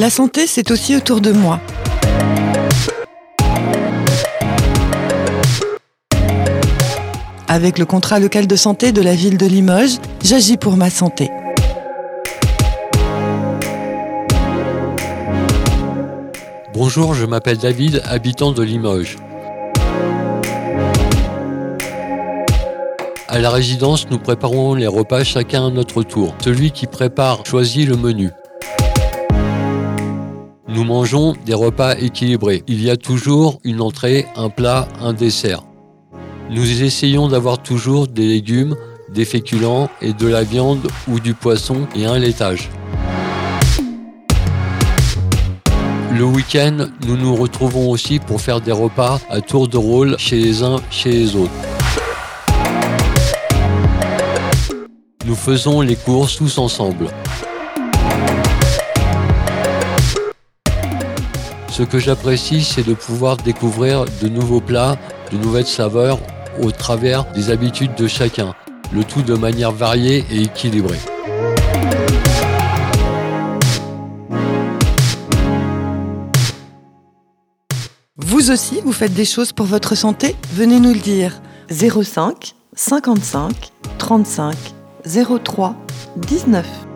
La santé, c'est aussi autour de moi. Avec le contrat local de santé de la ville de Limoges, j'agis pour ma santé. Bonjour, je m'appelle David, habitant de Limoges. À la résidence, nous préparons les repas chacun à notre tour. Celui qui prépare choisit le menu. Nous mangeons des repas équilibrés. Il y a toujours une entrée, un plat, un dessert. Nous essayons d'avoir toujours des légumes, des féculents et de la viande ou du poisson et un laitage. Le week-end, nous nous retrouvons aussi pour faire des repas à tour de rôle chez les uns, chez les autres. Nous faisons les courses tous ensemble. Ce que j'apprécie, c'est de pouvoir découvrir de nouveaux plats, de nouvelles saveurs au travers des habitudes de chacun, le tout de manière variée et équilibrée. Vous aussi, vous faites des choses pour votre santé ? Venez nous le dire. 05 55 35 03 19